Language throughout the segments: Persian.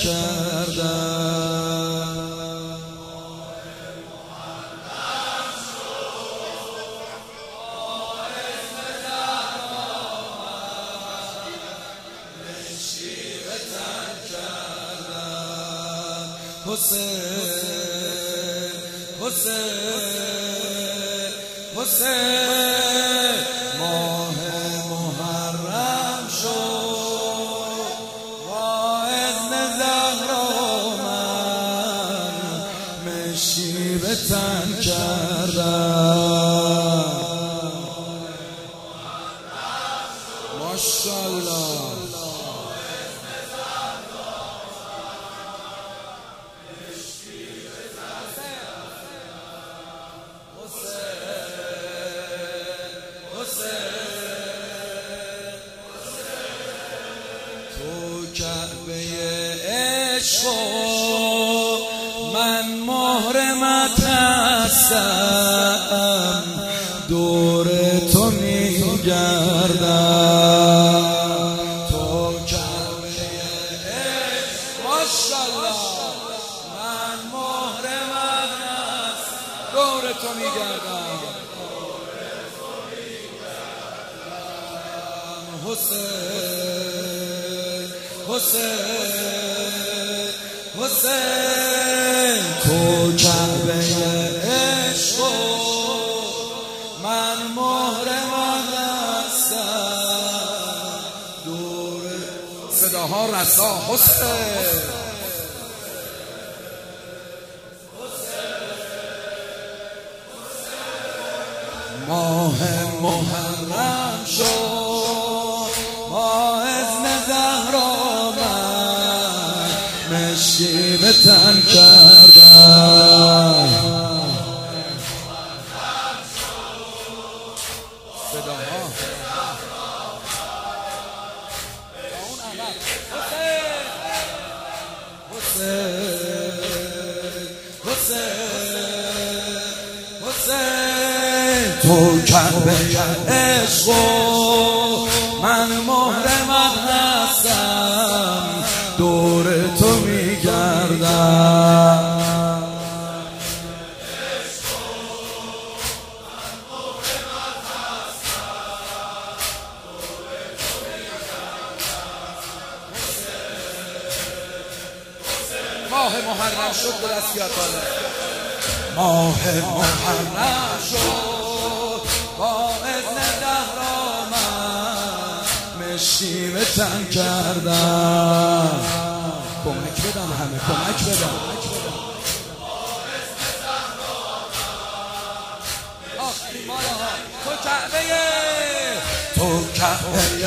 کردم. حسین حسین حسین ماه محرم شد با اذن زهرا من مشی به تن کردم. ماشاءالله تو کعبه عشق من محرمت هستم، دور تو میگردم. تو کعبه عشق ماشاءالله من محرمت هستم، دور تو میگردم. حسین حسین حسین تو کعبه عشق من محرمت هستم، دور صداها رسا. حسین ماه محرم شد با اذن زهرا من مشی به تن کردم. صداها حسین حسین حسین تو کعبه عشق من محرمت هستم، دور تو میگردم. ماه محرم شد به دستیات بالا. ماه محرم شد با اذن زهرا من مشی به تن کردم. کمک بدم همه کمک بدم. تو کعبه تو کعبه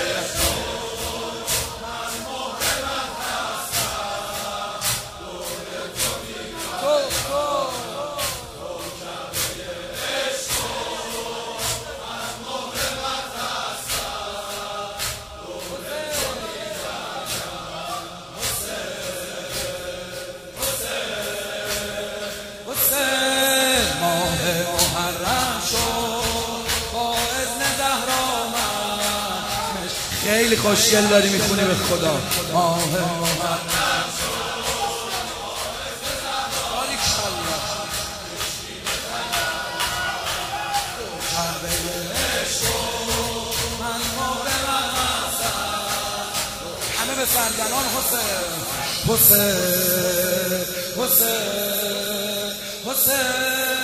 خیلی خوشگل داری میخونی به خدا. ماه محرم همه به سرگنان. حسین حسین حسین حسین